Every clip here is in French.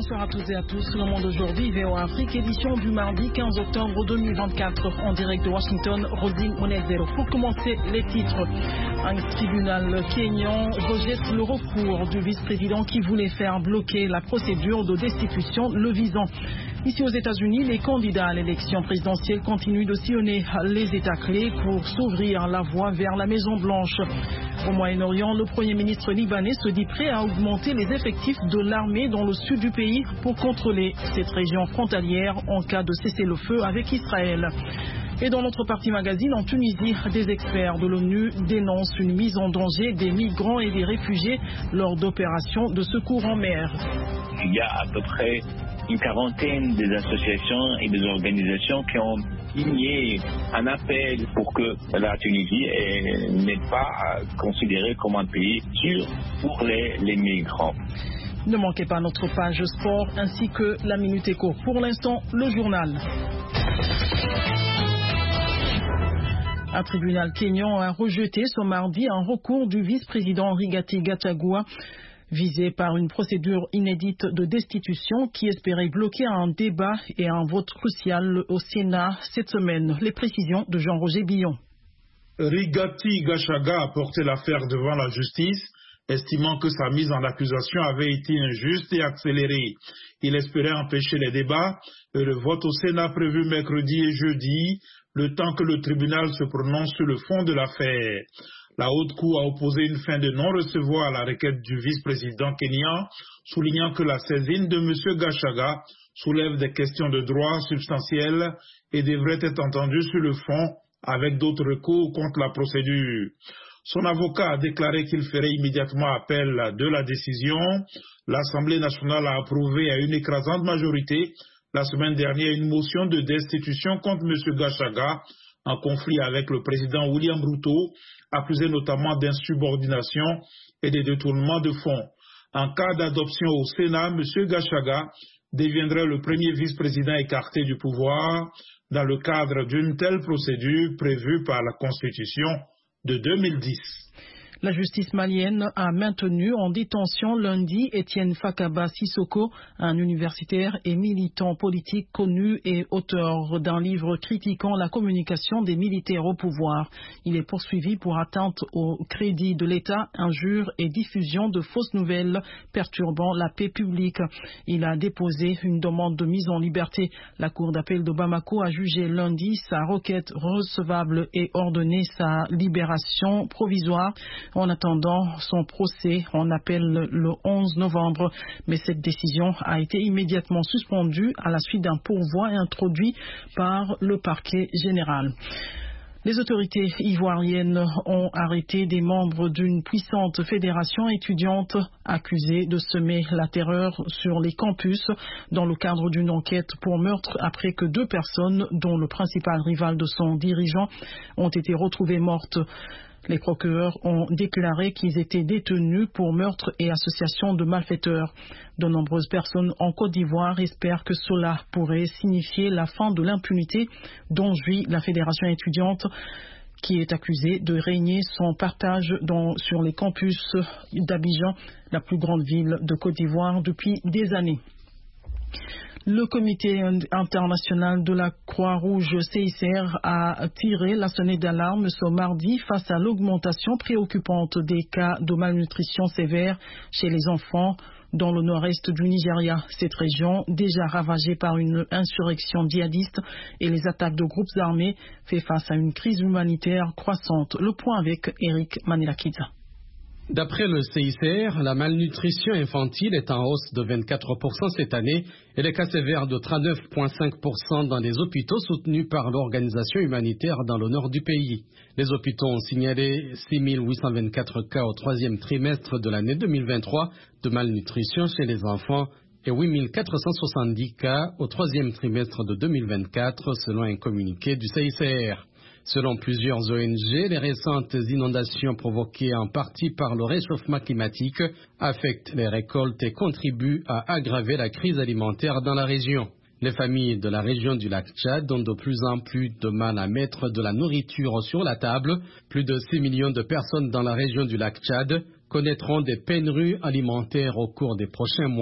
Bonsoir à toutes et à tous. Le monde aujourd'hui, VOA Afrique, édition du mardi 15 octobre 2024. En direct de Washington, Rosine Monezero. Pour commencer, les titres. Un tribunal kényan rejette le recours du vice-président qui voulait faire bloquer la procédure de destitution le visant. Ici aux États-Unis, les candidats à l'élection présidentielle continuent de sillonner les États clés pour s'ouvrir la voie vers la Maison-Blanche. Au Moyen-Orient, le Premier ministre libanais se dit prêt à augmenter les effectifs de l'armée dans le sud du pays pour contrôler cette région frontalière en cas de cessez-le-feu avec Israël. Et dans notre partie magazine, en Tunisie, des experts de l'ONU dénoncent une mise en danger des migrants et des réfugiés lors d'opérations de secours en mer. Il y a à peu près une quarantaine des associations et des organisations qui ont signé un appel pour que la Tunisie n'est pas considérée comme un pays sûr pour les migrants. Ne manquez pas notre page sport ainsi que la Minute Éco. Pour l'instant, le journal. Un tribunal kényan a rejeté ce mardi un recours du vice-président Rigathi Gachagua visé par une procédure inédite de destitution qui espérait bloquer un débat et un vote crucial au Sénat cette semaine. Les précisions de Jean-Roger Billon. Rigathi Gachagua a porté l'affaire devant la justice, estimant que sa mise en accusation avait été injuste et accélérée. Il espérait empêcher les débats et le vote au Sénat prévu mercredi et jeudi, le temps que le tribunal se prononce sur le fond de l'affaire. La Haute Cour a opposé une fin de non-recevoir à la requête du vice-président kényan, soulignant que la saisine de M. Gachagua soulève des questions de droit substantielles et devrait être entendue sur le fond avec d'autres recours contre la procédure. Son avocat a déclaré qu'il ferait immédiatement appel de la décision. L'Assemblée nationale a approuvé à une écrasante majorité la semaine dernière une motion de destitution contre M. Gachagua en conflit avec le président William Ruto, accusé notamment d'insubordination et de détournement de fonds. En cas d'adoption au Sénat, M. Gachagua deviendrait le premier vice-président écarté du pouvoir dans le cadre d'une telle procédure prévue par la Constitution de 2010. La justice malienne a maintenu en détention lundi Étienne Fakaba Sissoko, un universitaire et militant politique connu et auteur d'un livre critiquant la communication des militaires au pouvoir. Il est poursuivi pour atteinte au crédit de l'État, injure et diffusion de fausses nouvelles perturbant la paix publique. Il a déposé une demande de mise en liberté. La Cour d'appel de Bamako a jugé lundi sa requête recevable et ordonné sa libération provisoire. En attendant son procès, on appelle le 11 novembre. Mais cette décision a été immédiatement suspendue à la suite d'un pourvoi introduit par le parquet général. Les autorités ivoiriennes ont arrêté des membres d'une puissante fédération étudiante accusée de semer la terreur sur les campus dans le cadre d'une enquête pour meurtre après que 2 personnes, dont le principal rival de son dirigeant, ont été retrouvées mortes. Les procureurs ont déclaré qu'ils étaient détenus pour meurtre et association de malfaiteurs. De nombreuses personnes en Côte d'Ivoire espèrent que cela pourrait signifier la fin de l'impunité dont jouit la fédération étudiante qui est accusée de régner son partage sur les campus d'Abidjan, la plus grande ville de Côte d'Ivoire depuis des années. Le comité international de la Croix-Rouge CICR a tiré la sonnette d'alarme ce mardi face à l'augmentation préoccupante des cas de malnutrition sévère chez les enfants dans le nord-est du Nigeria. Cette région, déjà ravagée par une insurrection djihadiste et les attaques de groupes armés, fait face à une crise humanitaire croissante. Le point avec Eric Manilakidza. D'après le CICR, la malnutrition infantile est en hausse de 24% cette année et les cas sévères de 39,5% dans les hôpitaux soutenus par l'organisation humanitaire dans le nord du pays. Les hôpitaux ont signalé 6 824 cas au 3e trimestre de l'année 2023 de malnutrition chez les enfants et 8 470 cas au 3e trimestre de 2024 selon un communiqué du CICR. Selon plusieurs ONG, les récentes inondations provoquées en partie par le réchauffement climatique affectent les récoltes et contribuent à aggraver la crise alimentaire dans la région. Les familles de la région du lac Tchad ont de plus en plus de mal à mettre de la nourriture sur la table. Plus de 6 millions de personnes dans la région du lac Tchad connaîtront des pénuries alimentaires au cours des prochains mois,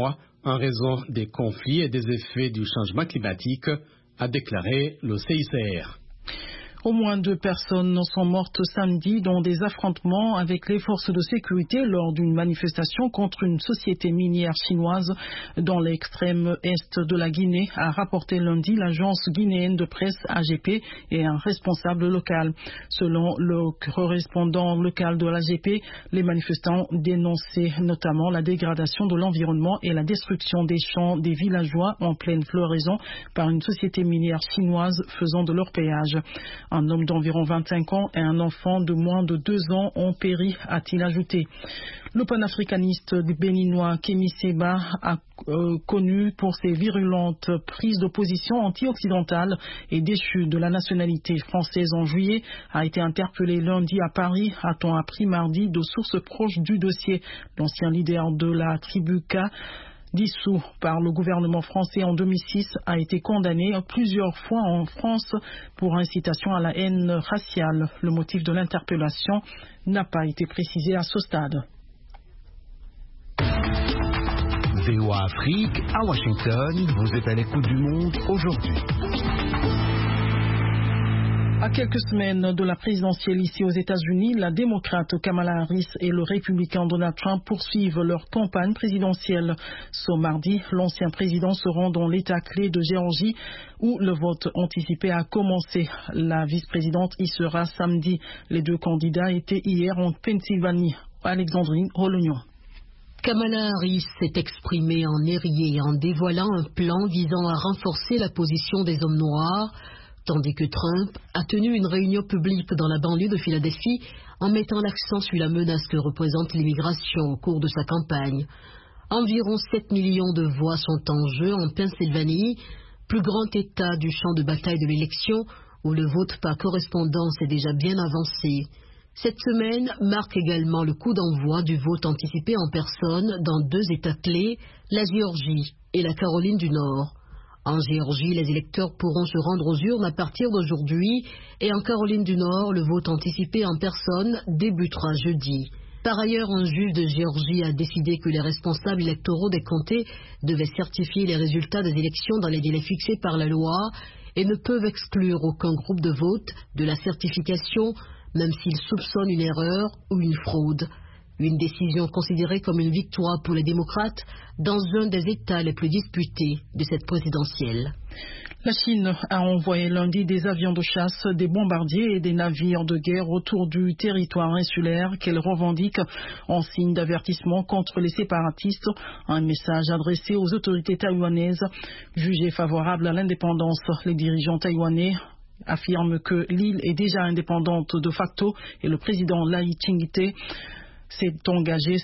en raison des conflits et des effets du changement climatique, a déclaré le CICR. Au moins 2 personnes sont mortes samedi dans des affrontements avec les forces de sécurité lors d'une manifestation contre une société minière chinoise dans l'extrême est de la Guinée, a rapporté lundi l'agence guinéenne de presse AGP et un responsable local. Selon le correspondant local de l'AGP, les manifestants dénonçaient notamment la dégradation de l'environnement et la destruction des champs des villageois en pleine floraison par une société minière chinoise faisant de leur péage. Un homme d'environ 25 ans et un enfant de moins de 2 ans ont péri, a-t-il ajouté. Le panafricaniste béninois Kémy Séba, connu pour ses virulentes prises de position anti-occidentales et déchu de la nationalité française en juillet, a été interpellé lundi à Paris, a-t-on appris mardi de sources proches du dossier. L'ancien leader de la tribu K, dissous par le gouvernement français en 2006, a été condamné plusieurs fois en France pour incitation à la haine raciale. Le motif de l'interpellation n'a pas été précisé à ce stade. VOA Afrique, à Washington, vous êtes à l'écoute du monde aujourd'hui. À quelques semaines de la présidentielle ici aux États-Unis, la démocrate Kamala Harris et le républicain Donald Trump poursuivent leur campagne présidentielle. Ce mardi, l'ancien président se rend dans l'État clé de Géorgie où le vote anticipé a commencé. La vice-présidente y sera samedi. Les 2 candidats étaient hier en Pennsylvanie. Alexandrine Rolognon. Kamala Harris s'est exprimée en érie en dévoilant un plan visant à renforcer la position des hommes noirs, tandis que Trump a tenu une réunion publique dans la banlieue de Philadelphie en mettant l'accent sur la menace que représente l'immigration au cours de sa campagne. Environ 7 millions de voix sont en jeu en Pennsylvanie, plus grand état du champ de bataille de l'élection où le vote par correspondance est déjà bien avancé. Cette semaine marque également le coup d'envoi du vote anticipé en personne dans 2 États clés, la Géorgie et la Caroline du Nord. En Géorgie, les électeurs pourront se rendre aux urnes à partir d'aujourd'hui et en Caroline du Nord, le vote anticipé en personne débutera jeudi. Par ailleurs, un juge de Géorgie a décidé que les responsables électoraux des comtés devaient certifier les résultats des élections dans les délais fixés par la loi et ne peuvent exclure aucun groupe de vote de la certification, même s'ils soupçonnent une erreur ou une fraude. Une décision considérée comme une victoire pour les démocrates dans un des États les plus disputés de cette présidentielle. La Chine a envoyé lundi des avions de chasse, des bombardiers et des navires de guerre autour du territoire insulaire qu'elle revendique en signe d'avertissement contre les séparatistes. Un message adressé aux autorités taïwanaises jugées favorables à l'indépendance. Les dirigeants taïwanais affirment que l'île est déjà indépendante de facto et le président Lai Ching-te s'est engagé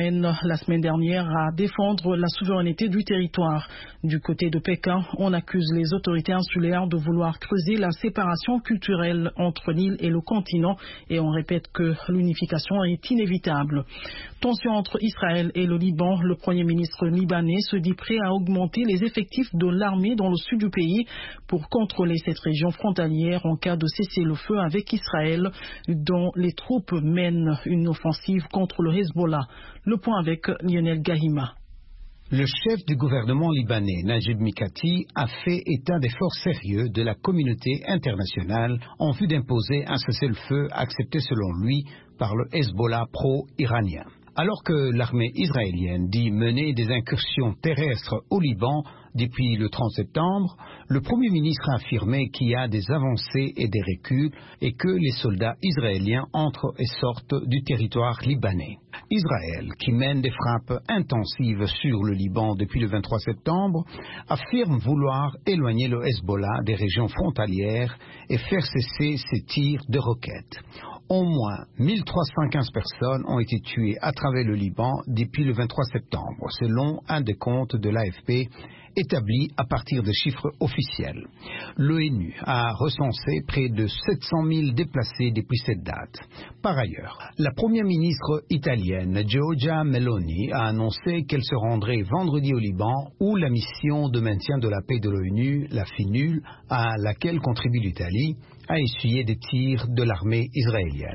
la semaine dernière, à défendre la souveraineté du territoire. Du côté de Pékin, on accuse les autorités insulaires de vouloir creuser la séparation culturelle entre l'île et le continent et on répète que l'unification est inévitable. Tension entre Israël et le Liban, le Premier ministre libanais se dit prêt à augmenter les effectifs de l'armée dans le sud du pays pour contrôler cette région frontalière en cas de cessez-le-feu avec Israël, dont les troupes mènent une offensive contre le Hezbollah. Le point avec Lionel Gahima. Le chef du gouvernement libanais, Najib Mikati, a fait état d'efforts sérieux de la communauté internationale en vue d'imposer un cessez-le-feu accepté selon lui par le Hezbollah pro-iranien. Alors que l'armée israélienne dit mener des incursions terrestres au Liban depuis le 30 septembre, le Premier ministre a affirmé qu'il y a des avancées et des reculs et que les soldats israéliens entrent et sortent du territoire libanais. Israël, qui mène des frappes intensives sur le Liban depuis le 23 septembre, affirme vouloir éloigner le Hezbollah des régions frontalières et faire cesser ses tirs de roquettes. Au moins 1315 personnes ont été tuées à travers le Liban depuis le 23 septembre, selon un des comptes de l'AFP établi à partir de chiffres officiels. L'ONU a recensé près de 700 000 déplacés depuis cette date. Par ailleurs, la première ministre italienne Giorgia Meloni a annoncé qu'elle se rendrait vendredi au Liban où la mission de maintien de la paix de l'ONU, la FINUL, à laquelle contribue l'Italie, a essuyé des tirs de l'armée israélienne.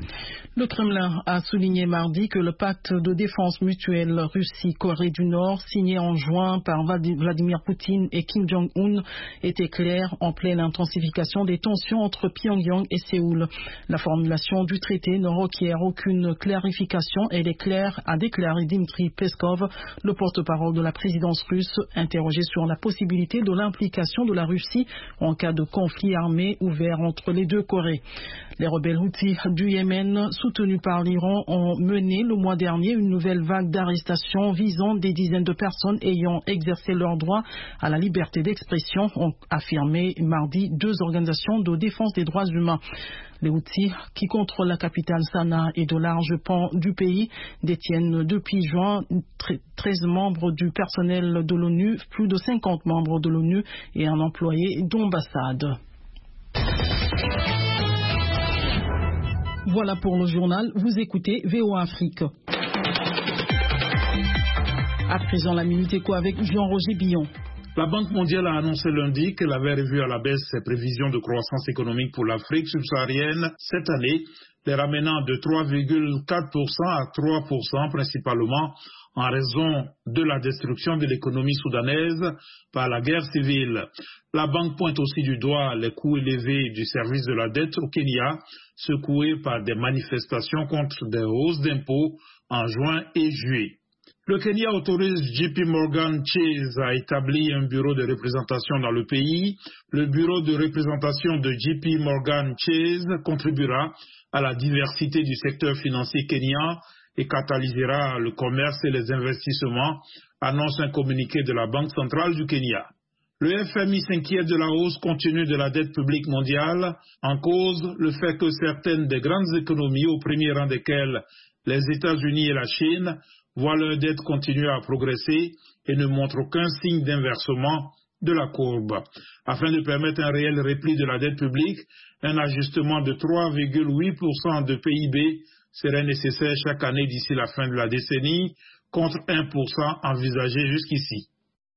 Le Kremlin a souligné mardi que le pacte de défense mutuelle Russie-Corée du Nord, signé en juin par Vladimir Poutine et Kim Jong-un, était clair en pleine intensification des tensions entre Pyongyang et Séoul. La formulation du traité ne requiert aucune clarification. Elle est claire, a déclaré Dmitry Peskov, le porte-parole de la présidence russe, interrogé sur la possibilité de l'implication de la Russie en cas de conflit armé ouvert entre les deux Corées. Les rebelles Houthis du Yémen, soutenus par l'Iran, ont mené le mois dernier une nouvelle vague d'arrestations visant des dizaines de personnes ayant exercé leur droit à la liberté d'expression, ont affirmé mardi 2 organisations de défense des droits humains. Les Houthis, qui contrôlent la capitale Sanaa et de larges pans du pays, détiennent depuis juin 13 membres du personnel de l'ONU, plus de 50 membres de l'ONU et un employé d'ambassade. Voilà pour le journal. Vous écoutez VOA Afrique. À présent, la Minute Éco avec Jean-Roger Billon. La Banque mondiale a annoncé lundi qu'elle avait revu à la baisse ses prévisions de croissance économique pour l'Afrique subsaharienne cette année, les ramenant de 3,4% à 3%, principalement en raison de la destruction de l'économie soudanaise par la guerre civile. La banque pointe aussi du doigt les coûts élevés du service de la dette au Kenya, secoués par des manifestations contre des hausses d'impôts en juin et juillet. Le Kenya autorise JP Morgan Chase à établir un bureau de représentation dans le pays. Le bureau de représentation de JP Morgan Chase contribuera à la diversité du secteur financier kenyan et catalysera le commerce et les investissements, annonce un communiqué de la Banque centrale du Kenya. Le FMI s'inquiète de la hausse continue de la dette publique mondiale, en cause le fait que certaines des grandes économies, au premier rang desquelles les États-Unis et la Chine, voient leur dette continuer à progresser et ne montrent aucun signe d'inversement de la courbe. Afin de permettre un réel repli de la dette publique, un ajustement de 3,8% de PIB serait nécessaire chaque année d'ici la fin de la décennie, contre 1% envisagé jusqu'ici.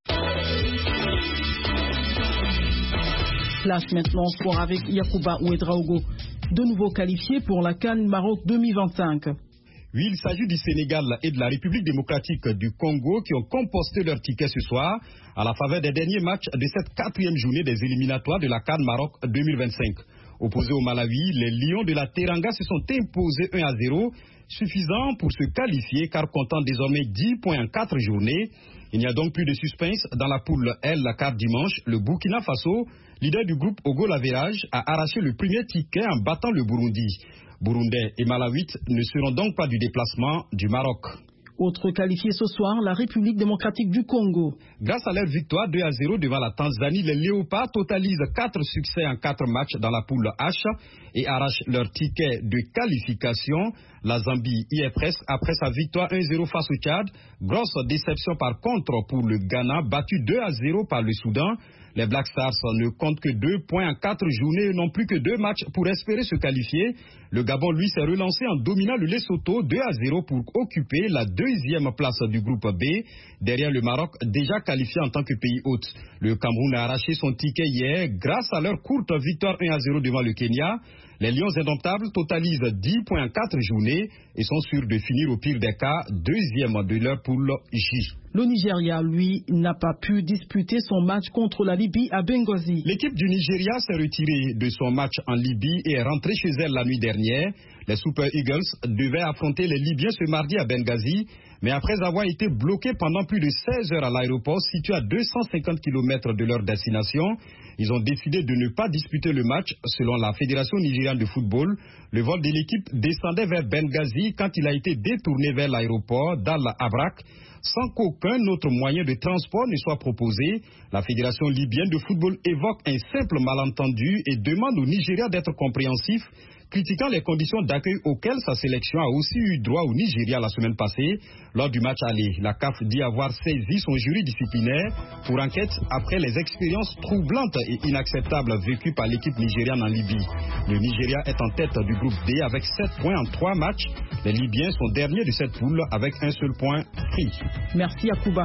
Flash maintenant sport avec Yacouba Ouedraogo, de nouveau qualifié pour la CAN Maroc 2025. Oui, il s'agit du Sénégal et de la République démocratique du Congo qui ont composté leur ticket ce soir à la faveur des derniers matchs de cette 4e journée des éliminatoires de la CAN Maroc 2025. Opposés au Malawi, les Lions de la Teranga se sont imposés 1-0, suffisant pour se qualifier car comptant désormais 10 points en 4 journées. Il n'y a donc plus de suspense dans la poule L, car dimanche, le Burkina Faso, leader du groupe au goal average, a arraché le premier ticket en battant le Burundi. Burundais et Malawites ne seront donc pas du déplacement du Maroc. Autre qualifié ce soir, la République démocratique du Congo. Grâce à leur victoire 2-0 devant la Tanzanie, les Léopards totalisent 4 succès en 4 matchs dans la poule H et arrachent leur ticket de qualification. La Zambie y est presque après sa victoire 1-0 face au Tchad. Grosse déception par contre pour le Ghana, battu 2-0 par le Soudan. Les Black Stars ne comptent que 2 points en 4 journées et n'ont plus que 2 matchs pour espérer se qualifier. Le Gabon, lui, s'est relancé en dominant le Lesotho 2-0 pour occuper la 2e place du groupe B, derrière le Maroc, déjà qualifié en tant que pays hôte. Le Cameroun a arraché son ticket hier grâce à leur courte victoire 1-0 devant le Kenya. Les Lions indomptables totalisent 10 points en 4 journées et sont sûrs de finir au pire des cas 2e de leur poule J. Le Nigeria, lui, n'a pas pu disputer son match contre la Libye à Benghazi. L'équipe du Nigeria s'est retirée de son match en Libye et est rentrée chez elle la nuit dernière. Les Super Eagles devaient affronter les Libyens ce mardi à Benghazi, mais après avoir été bloqués pendant plus de 16 heures à l'aéroport situé à 250 km de leur destination, ils ont décidé de ne pas disputer le match. Selon la Fédération nigériane de football, le vol de l'équipe descendait vers Benghazi quand il a été détourné vers l'aéroport d'Al-Abrak, sans qu'aucun autre moyen de transport ne soit proposé. La Fédération libyenne de football évoque un simple malentendu et demande au Nigeria d'être compréhensif, critiquant les conditions d'accueil auxquelles sa sélection a aussi eu droit au Nigeria la semaine passée. Lors du match aller, la CAF dit avoir saisi son jury disciplinaire pour enquête après les expériences troublantes et inacceptables vécues par l'équipe nigériane en Libye. Le Nigeria est en tête du groupe D avec 7 points en 3 matchs. Les Libyens sont derniers de cette poule avec un seul point pris. Merci Yacouba.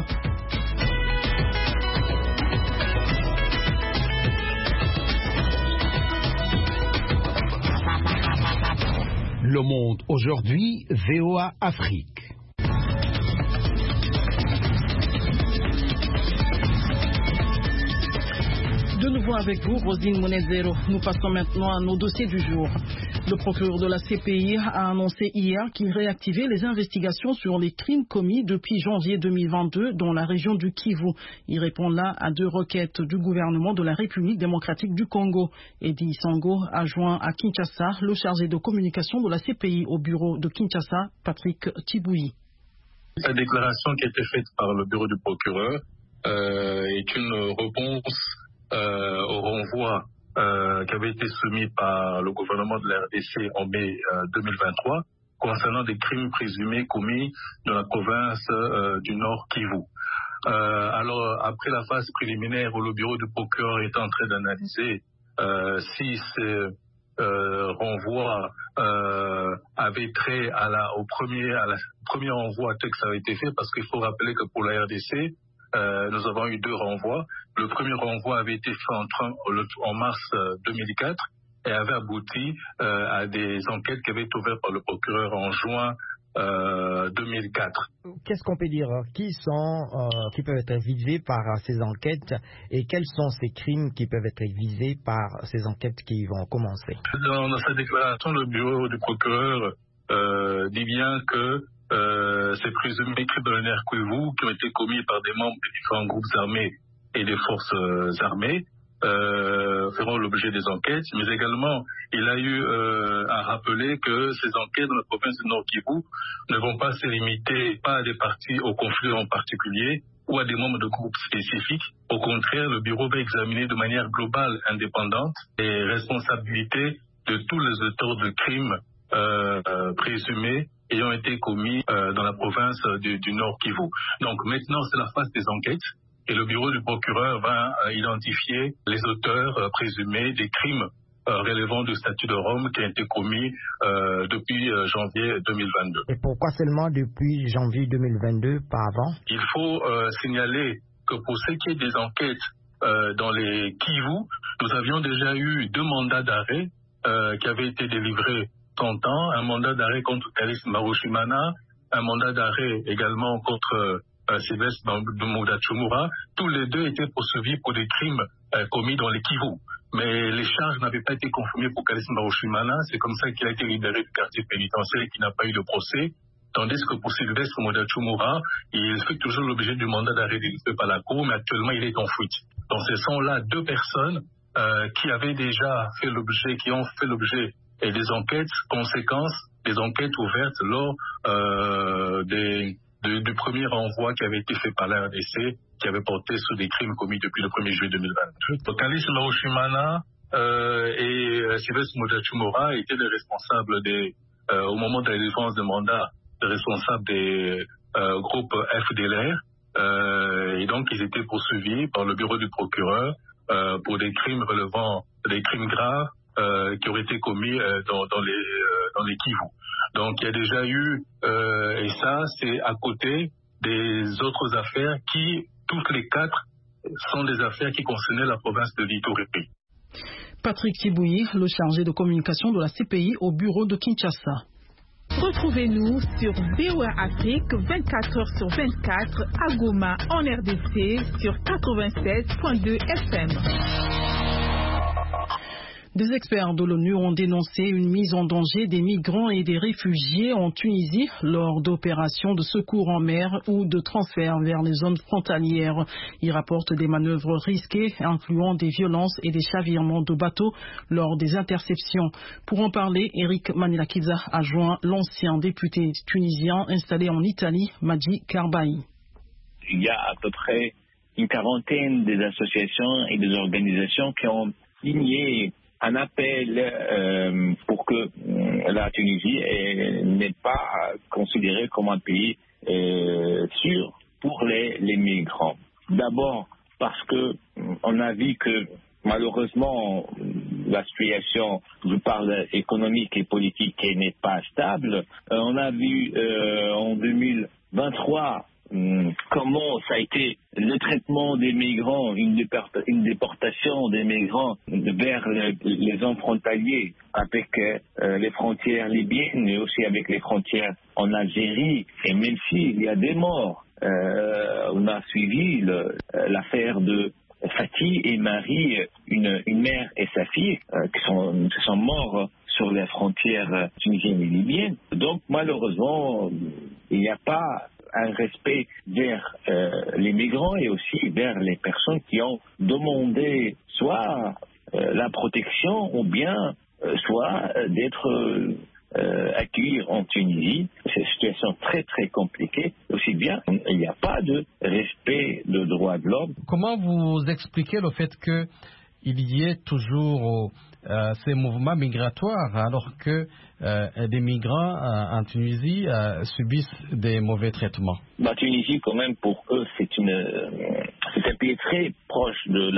Le Monde aujourd'hui, VOA Afrique. De nouveau avec vous, Rosine Monezero. Nous passons maintenant à nos dossiers du jour. Le procureur de la CPI a annoncé hier qu'il réactivait les investigations sur les crimes commis depuis janvier 2022 dans la région du Kivu. Il répond là à 2 requêtes du gouvernement de la République démocratique du Congo. Eddie Sango a joint à Kinshasa le chargé de communication de la CPI au bureau de Kinshasa, Patrick Tibouyi. La déclaration qui a été faite par le bureau du procureur est une réponse au renvoi qui avait été soumis par le gouvernement de la RDC en mai 2023 concernant des crimes présumés commis dans la province du Nord Kivu. Alors, après la phase préliminaire où le bureau du procureur est en train d'analyser si ce renvoi avait trait au premier renvoi tel que ça avait été fait, parce qu'il faut rappeler que pour la RDC, nous avons eu 2 renvois. Le premier renvoi avait été fait en mars 2004 et avait abouti à des enquêtes qui avaient été ouvertes par le procureur en juin 2004. Qu'est-ce qu'on peut dire? Qui peuvent être visés par ces enquêtes et quels sont ces crimes qui peuvent être visés par ces enquêtes qui vont commencer? Dans sa déclaration, le bureau du procureur dit bien que ces présumés crimes de l'honneur Kivu qui ont été commis par des membres des différents groupes armés et des forces armées feront l'objet des enquêtes, mais également il a eu à rappeler que ces enquêtes dans la province du Nord Kivu ne vont pas se limiter pas à des partis au conflit en particulier ou à des membres de groupes spécifiques. Au contraire, le bureau va examiner de manière globale, indépendante, les responsabilités de tous les auteurs de crimes présumés ayant été commis dans la province du Nord Kivu. Donc maintenant, c'est la phase des enquêtes et le bureau du procureur va identifier les auteurs présumés des crimes relevant du statut de Rome qui ont été commis depuis janvier 2022. Et pourquoi seulement depuis janvier 2022, pas avant? Il faut signaler que pour ce qui est des enquêtes dans les Kivu, nous avions déjà eu 2 mandats d'arrêt qui avaient été délivrés temps, un mandat d'arrêt contre Kalis Marushimana, un mandat d'arrêt également contre Sylvestre Mudachumura. Tous les 2 étaient poursuivis pour des crimes commis dans les Kivu. Mais les charges n'avaient pas été confirmées pour Kalis Marushimana. C'est comme ça qu'il a été libéré du quartier pénitentiaire et qu'il n'a pas eu de procès. Tandis que pour Sylvestre Mudachumura, il fait toujours l'objet du mandat d'arrêt délivré par la Cour, mais actuellement il est en fuite. Donc ce sont là 2 personnes qui avaient déjà fait l'objet, qui ont fait l'objet et des enquêtes, conséquences, des enquêtes ouvertes lors du premier renvoi qui avait été fait par la RDC, qui avait porté sur des crimes commis depuis le 1er juillet 2022. Donc Kalis Marushimana et Sylvestre Mudachumura étaient les responsables au moment de la défense des mandats, les responsables des groupes FDLR, et donc ils étaient poursuivis par le bureau du procureur pour des crimes relevant des crimes graves qui auraient été commis dans les Kivu. Donc il y a déjà eu, et ça c'est à côté des autres affaires qui, toutes les 4, sont des affaires qui concernaient la province de Ituri. Patrick Tibouyi, le chargé de communication de la CPI au bureau de Kinshasa. Retrouvez-nous sur VOA Afrique 24h/24 à Goma en RDC sur 87.2 FM. Des experts de l'ONU ont dénoncé une mise en danger des migrants et des réfugiés en Tunisie lors d'opérations de secours en mer ou de transfert vers les zones frontalières. Ils rapportent des manœuvres risquées, incluant des violences et des chavirements de bateaux lors des interceptions. Pour en parler, Eric Manilakiza a joint l'ancien député tunisien installé en Italie, Madji Karbaï. Il y a à peu près une quarantaine des associations et des organisations qui ont signé un appel pour que la Tunisie n'est pas considérée comme un pays sûr pour les migrants. D'abord parce que on a vu que malheureusement la situation, je parle économique et politique, n'est pas stable. On a vu en 2023 comment ça a été le traitement des migrants, une déportation des migrants vers les zones frontalières avec les frontières libyennes, mais aussi avec les frontières en Algérie. Et même s'il y a des morts, on a suivi l'affaire de Fatih et Marie, une mère et sa fille, qui sont morts sur les frontières tunisiennes et libyennes. Donc malheureusement, il n'y a pas un respect vers les migrants et aussi vers les personnes qui ont demandé soit la protection ou bien soit d'être accueillis en Tunisie. C'est une situation très très compliquée. Aussi bien, il n'y a pas de respect de droits de l'homme. Comment vous expliquez le fait que il y ait toujours ces mouvements migratoires alors que des migrants en Tunisie subissent des mauvais traitements? La Tunisie, quand même, pour eux, c'est un pays très proche de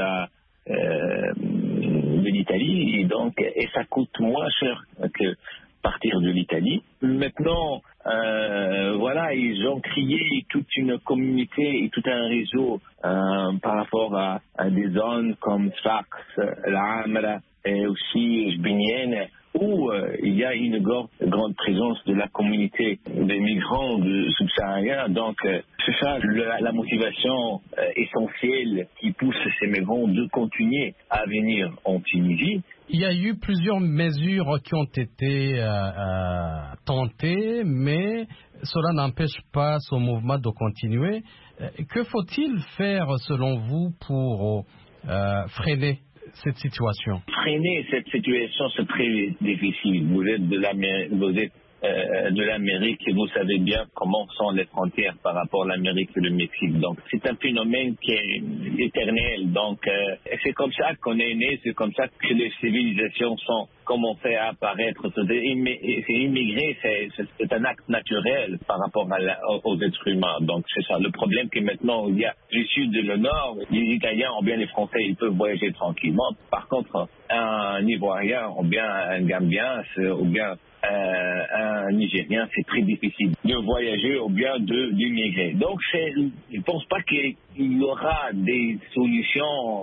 l'Italie, et ça coûte moins cher que partir de l'Italie. Maintenant, ils ont créé toute une communauté et tout un réseau par rapport à des zones comme Sfax, l'Amra et aussi Jbinienne, où il y a une grande présence de la communauté des migrants subsahariens. Donc, c'est ça la motivation essentielle qui pousse ces migrants de continuer à venir en Tunisie. Il y a eu plusieurs mesures qui ont été tentées, mais cela n'empêche pas ce mouvement de continuer. Que faut-il faire, selon vous, pour freiner cette situation? Freiner cette situation, c'est très difficile. Vous êtes de l'Amérique et vous savez bien comment sont les frontières par rapport à l'Amérique et le Mexique. Donc c'est un phénomène qui est éternel. Donc c'est comme ça qu'on est né, c'est comme ça que les civilisations sont commencées à apparaître. Immigrer, c'est un acte naturel par rapport aux êtres humains. Donc c'est ça. Le problème que maintenant il y a du sud et le nord, les Italiens ou bien les Français, ils peuvent voyager tranquillement. Par contre, un Ivoirien ou bien un Gambien ou bien un Nigérien, c'est très difficile de voyager ou bien d'immigrer. Donc, je ne pense pas qu'il y aura des solutions.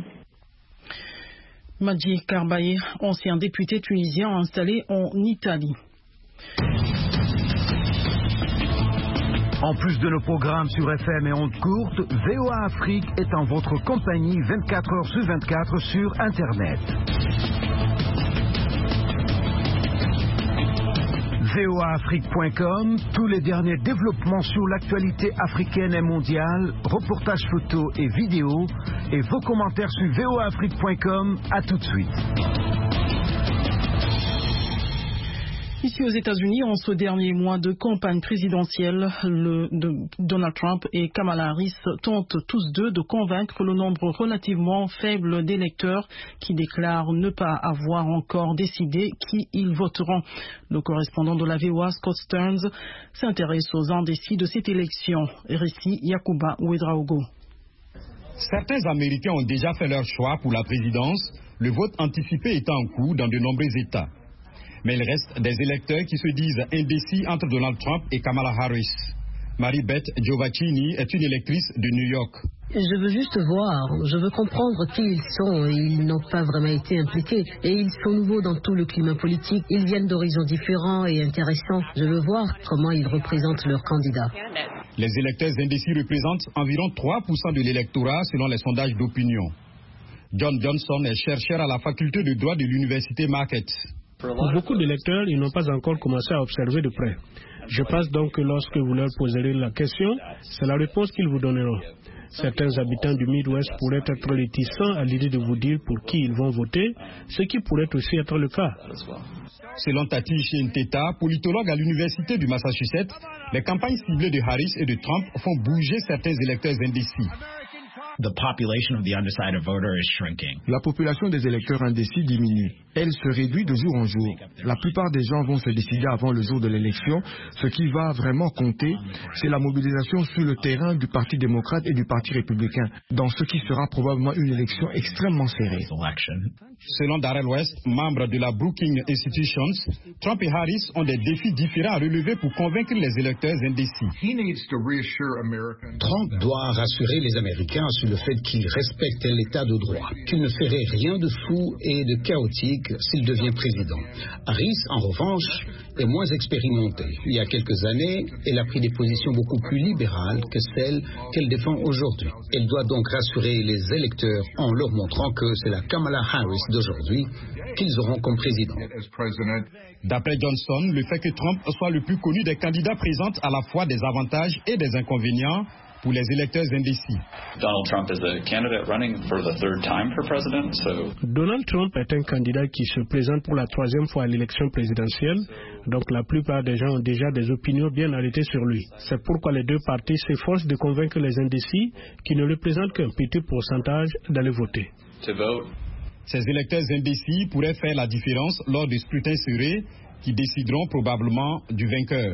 Madji Karbaye, ancien député tunisien installé en Italie. En plus de nos programmes sur FM et ondes courtes, VOA Afrique est en votre compagnie 24 heures sur 24 sur Internet. voaafrique.com, tous les derniers développements sur l'actualité africaine et mondiale, reportages photos et vidéos, et vos commentaires sur voaafrique.com. À tout de suite. Ici aux États-Unis, en ce dernier mois de campagne présidentielle, Donald Trump et Kamala Harris tentent tous deux de convaincre le nombre relativement faible d'électeurs qui déclarent ne pas avoir encore décidé qui ils voteront. Le correspondant de la VOA, Scott Stearns, s'intéresse aux indécis de cette élection. Récit Yacouba Ouedraogo. Certains Américains ont déjà fait leur choix pour la présidence, le vote anticipé étant en cours dans de nombreux États. Mais il reste des électeurs qui se disent indécis entre Donald Trump et Kamala Harris. Marie-Beth Giovacchini est une électrice de New York. Je veux juste voir, je veux comprendre qui ils sont. Ils n'ont pas vraiment été impliqués et ils sont nouveaux dans tout le climat politique. Ils viennent d'horizons différents et intéressants. Je veux voir comment ils représentent leurs candidats. Les électeurs indécis représentent environ 3% de l'électorat selon les sondages d'opinion. John Johnson est chercheur à la faculté de droit de l'université Marquette. Pour beaucoup d'électeurs, ils n'ont pas encore commencé à observer de près. Je pense donc que lorsque vous leur poserez la question, c'est la réponse qu'ils vous donneront. Certains habitants du Midwest pourraient être réticents à l'idée de vous dire pour qui ils vont voter, ce qui pourrait aussi être le cas. Selon Tati Shinteta, politologue à l'université du Massachusetts, les campagnes ciblées de Harris et de Trump font bouger certains électeurs indécis. La population des électeurs indécis diminue. Elle se réduit de jour en jour. La plupart des gens vont se décider avant le jour de l'élection. Ce qui va vraiment compter, c'est la mobilisation sur le terrain du Parti démocrate et du Parti républicain, dans ce qui sera probablement une élection extrêmement serrée. Selon Darrell West, membre de la Brookings Institutions, Trump et Harris ont des défis différents à relever pour convaincre les électeurs indécis. Trump doit rassurer les Américains sur le fait qu'il respecte l'état de droit, qu'il ne ferait rien de fou et de chaotique s'il devient président. Harris, en revanche, est moins expérimentée. Il y a quelques années, elle a pris des positions beaucoup plus libérales que celles qu'elle défend aujourd'hui. Elle doit donc rassurer les électeurs en leur montrant que c'est la Kamala Harris d'aujourd'hui qu'ils auront comme président. D'après Johnson, le fait que Trump soit le plus connu des candidats présente à la fois des avantages et des inconvénients pour les électeurs indécis. Donald Trump est un candidat qui se présente pour la 3e fois à l'élection présidentielle, donc la plupart des gens ont déjà des opinions bien arrêtées sur lui. C'est pourquoi les deux partis s'efforcent de convaincre les indécis qui ne représentent qu'un petit pourcentage d'aller voter. Ces électeurs indécis pourraient faire la différence lors des scrutins serrés qui décideront probablement du vainqueur.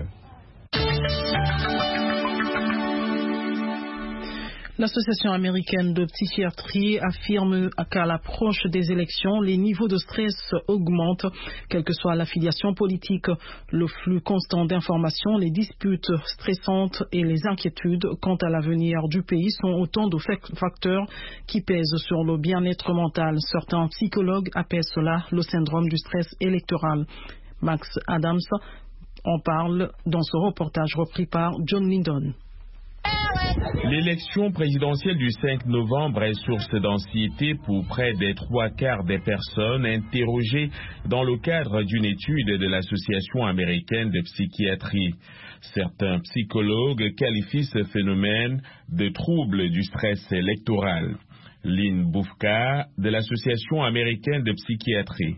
L'Association américaine de psychiatrie affirme qu'à l'approche des élections, les niveaux de stress augmentent, quelle que soit l'affiliation politique. Le flux constant d'informations, les disputes stressantes et les inquiétudes quant à l'avenir du pays sont autant de facteurs qui pèsent sur le bien-être mental. Certains psychologues appellent cela le syndrome du stress électoral. Max Adams en parle dans ce reportage repris par John Lindon. L'élection présidentielle du 5 novembre est source d'anxiété pour près des 3/4 des personnes interrogées dans le cadre d'une étude de l'Association américaine de psychiatrie. Certains psychologues qualifient ce phénomène de trouble du stress électoral. Lynn Bufka de l'Association américaine de psychiatrie.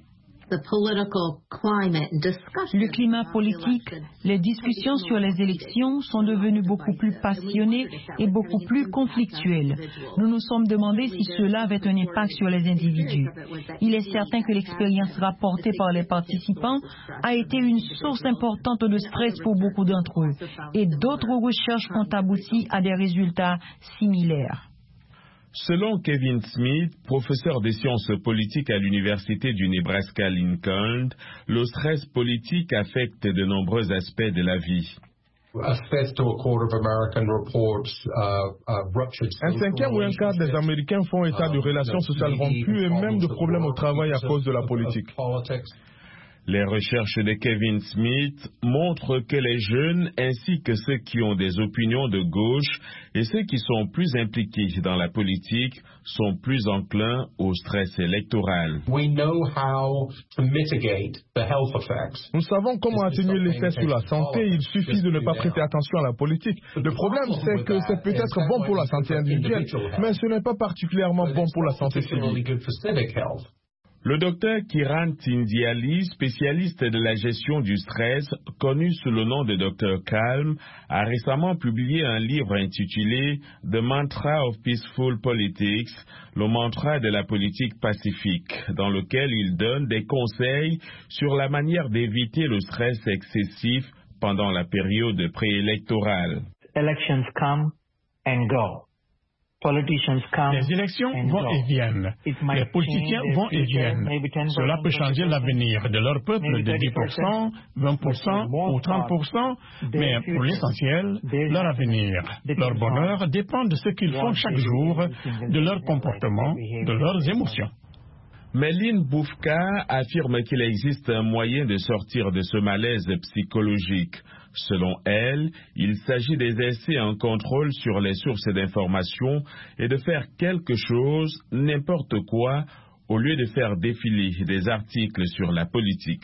Le climat politique, les discussions sur les élections sont devenues beaucoup plus passionnées et beaucoup plus conflictuelles. Nous nous sommes demandé si cela avait un impact sur les individus. Il est certain que l'expérience rapportée par les participants a été une source importante de stress pour beaucoup d'entre eux, et d'autres recherches ont abouti à des résultats similaires. Selon Kevin Smith, professeur des sciences politiques à l'Université du Nebraska-Lincoln, le stress politique affecte de nombreux aspects de la vie. Un 5e ou un quart des Américains font état de relations sociales rompues et même de problèmes au travail à cause de la politique. Les recherches de Kevin Smith montrent que les jeunes, ainsi que ceux qui ont des opinions de gauche et ceux qui sont plus impliqués dans la politique, sont plus enclins au stress électoral. Nous savons comment atténuer l'effet sur la santé, il suffit de ne pas prêter attention à la politique. Le problème, c'est que c'est peut-être bon pour la santé individuelle, mais ce n'est pas particulièrement bon pour la santé civique. Le docteur Kiran Tindiali, spécialiste de la gestion du stress, connu sous le nom de Dr Calm, a récemment publié un livre intitulé The Mantra of Peaceful Politics, le mantra de la politique pacifique, dans lequel il donne des conseils sur la manière d'éviter le stress excessif pendant la période préélectorale. Elections come and go. Les élections vont et viennent. Les politiciens vont et viennent. Cela peut changer l'avenir de leur peuple de 10%, 20% ou 30%, mais pour l'essentiel, leur avenir, leur bonheur dépend de ce qu'ils font chaque jour, de leur comportement, de leurs émotions. Mais Lynn Bufka affirme qu'il existe un moyen de sortir de ce malaise psychologique. Selon elle, il s'agit d'exercer un contrôle sur les sources d'information et de faire quelque chose, n'importe quoi, au lieu de faire défiler des articles sur la politique.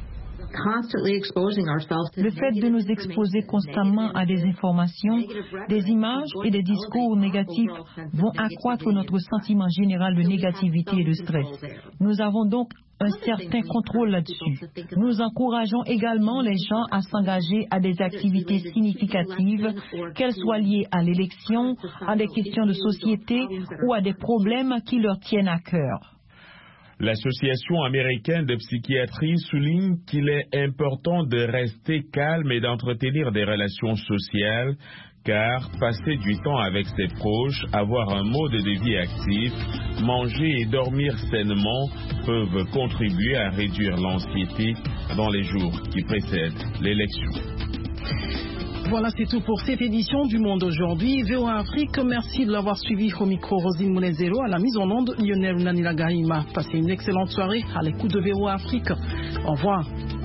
Le fait de nous exposer constamment à des informations, des images et des discours négatifs vont accroître notre sentiment général de négativité et de stress. Nous avons donc un certain contrôle là-dessus. Nous encourageons également les gens à s'engager à des activités significatives, qu'elles soient liées à l'élection, à des questions de société ou à des problèmes qui leur tiennent à cœur. L'Association américaine de psychiatrie souligne qu'il est important de rester calme et d'entretenir des relations sociales, car passer du temps avec ses proches, avoir un mode de vie actif, manger et dormir sainement peuvent contribuer à réduire l'anxiété dans les jours qui précèdent l'élection. Voilà, c'est tout pour cette édition du Monde aujourd'hui. VOA Afrique, merci de l'avoir suivi. Au micro, Rosine Moulezero, à la mise en onde, Lionel Nanila Gaïma. Passez une excellente soirée à l'écoute de VOA Afrique. Au revoir.